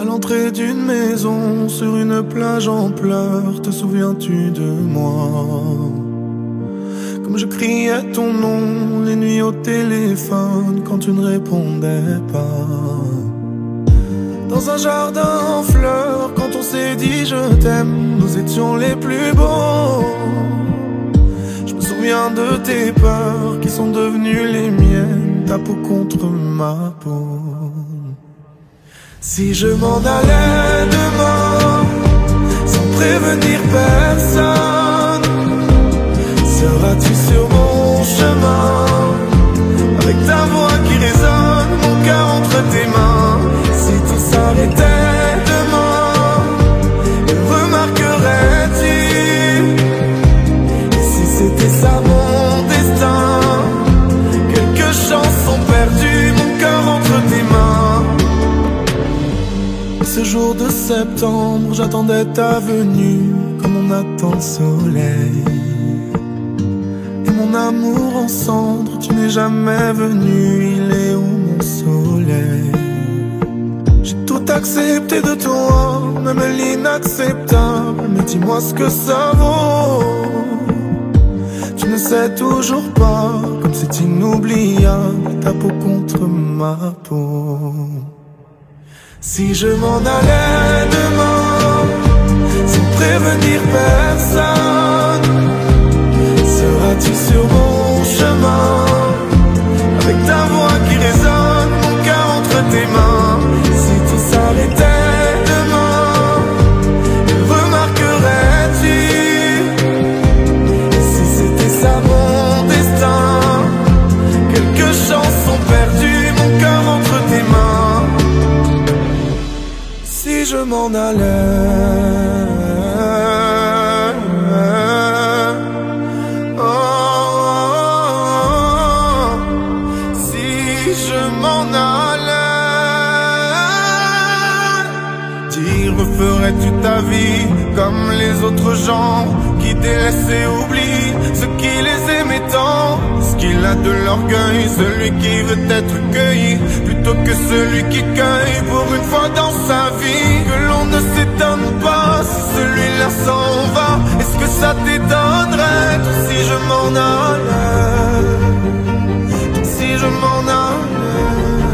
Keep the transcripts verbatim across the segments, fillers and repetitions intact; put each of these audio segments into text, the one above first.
À l'entrée d'une maison, sur une plage en pleurs, te souviens-tu de moi? Comme je criais ton nom les nuits au téléphone quand tu ne répondais pas. Dans un jardin en fleurs, quand on s'est dit je t'aime, nous étions les plus beaux. Je me souviens de tes peurs qui sont devenues les miennes, ta peau contre ma peau. Si je m'en allais demain, sans prévenir personne, seras-tu sur mon chemin, avec ta voix qui résonne, mon cœur entre tes mains? Si tout s'arrêtait demain, le remarquerais-tu? Et si c'était ça mon destin, quelques chansons perdues, mon cœur entre tes mains. Et ce jour de septembre, j'attendais ta venue comme on attend le soleil. Et mon amour en cendres, tu n'es jamais venu, il est où mon soleil? J'ai tout accepté de toi, même l'inacceptable, mais dis-moi ce que ça vaut. Tu ne sais toujours pas, comme c'est inoubliable, ta peau contre ma peau. Si je m'en allais demain, sans prévenir personne, seras-tu sur mon chemin, avec ta voix qui résonne, mon cœur entre tes mains? Si tout s'arrêtait demain, le remarquerais-tu? Et si c'était ça mon destin, quelques chansons perdues, mon cœur entre tes mains. Si je m'en allais, je m'en allais, dire referais-tu ta vie comme les autres gens qui délaissent et oublient ce qui les aimait tant? Ce qu'il a de l'orgueil, celui qui veut être cueilli, plutôt que celui qui cueille pour une fois dans sa vie. Que l'on ne s'étonne pas si celui-là s'en va. Est-ce que ça t'étonnerait si je m'en allais? Si je m'en allais,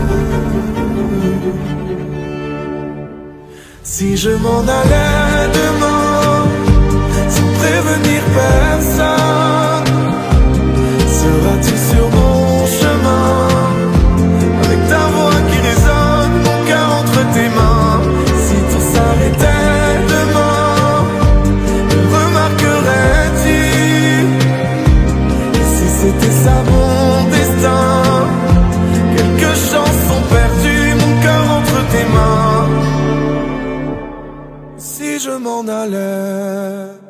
si je m'en allais demain, sans prévenir personne, seras-tu sur mon chemin, avec ta voix qui résonne, mon cœur entre tes mains? Si tout s'arrêtait demain, le remarquerais-tu? Et si c'était ça mon destin, quelques chansons perdues, mon cœur entre tes mains? Si je m'en allais.